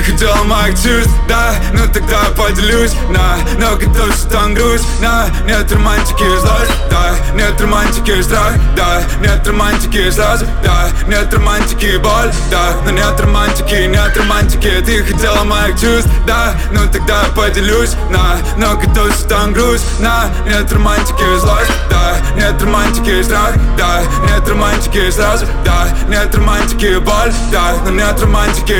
Ты хотела моих чувств, да, ну тогда я поделюсь, на. Но готовься, там грусть, на. Нет романтики и злость, да. Нет романтики и страх, да. Нет романтики и слезы, да. Нет романтики и боль, да. Но нет романтики. Ты хотела моих чувств, да, ну тогда я поделюсь, на. Но готовься, там грусть, на. Нет романтики и злость, да. Нет романтики и страх, да. Нет романтики и слезы, да. Нет романтики и боль, да. Но нет романтики.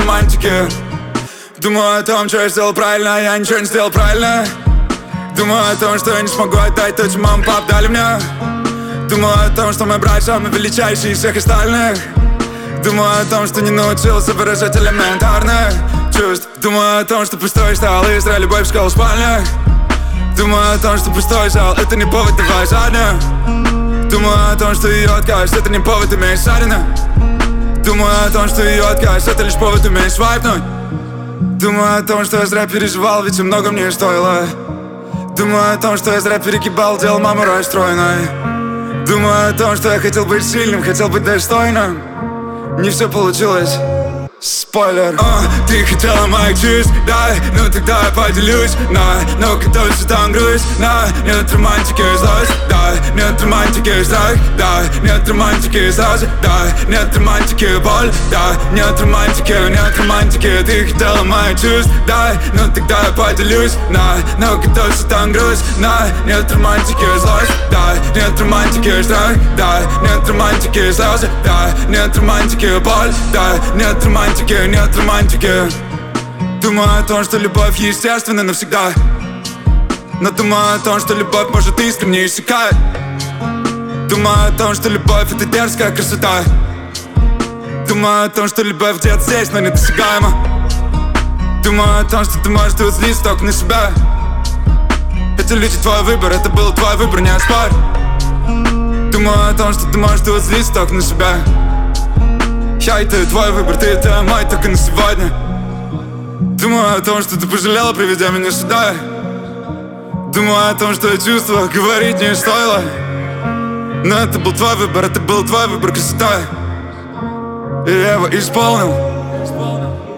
Думаю о том, что я сделал правильно, я ничего не сделал правильно. Думаю о том, что я не смогу отдать то, что мама, пап дали мне. Думаю о том, что мой брат самый величайший из всех остальных. Думаю о том, что не научился выражать элементарных чувств. Думаю о том, что пустой стал и зря любовь в школу в спальнях. Думаю о том, что пустой зал — это не повод, давай задня. Думаю о том, что ее отказ — это не повод, иметь ссорина. Думаю о том, что ее отказ — это лишь повод уметь свайпнуть. Думаю о том, что я зря переживал, ведь и много мне стоило. Думаю о том, что я зря перегибал, делал маму расстроенной. Думаю о том, что я хотел быть сильным, хотел быть достойным. Не все получилось. Спойлер. Ты хотела моих чувств, да, ну тогда я поделюсь, на. Но готовься, там грусть, на. Нет романтики и злость, да. Нет романтики и страх, да. Нет романтики и слезы, да. Нет романтики и боль, да. Нет романтики. Ты хотела моих чувств, да, ну тогда я поделюсь, на. Но готовься, там грусть, на. Нет романтики и злость, да. Нет романтики и страх, да. Нет романтики и слезы, да. Нет романтики и боль, да. Нет романтики. Думаю о том, что любовь естественна навсегда. Но думаю о том, что любовь может искренне иссякать. Думаю о том, что любовь — это дерзкая красота. Думаю о том, что любовь где-то здесь, но недосягаема. Думаю о том, что ты можешь тут злиться только на себя. Эти люди — твой выбор, это был твой выбор, не оспорь. Думаю о том, что ты можешь тут злиться только на себя. Я и ты, твой выбор, ты это мой, только на сегодня. Думаю о том, что ты пожалела, приведя меня сюда. Думаю о том, что я чувствовал, говорить не стоило. Но это был твой выбор, красота. И я его исполнил.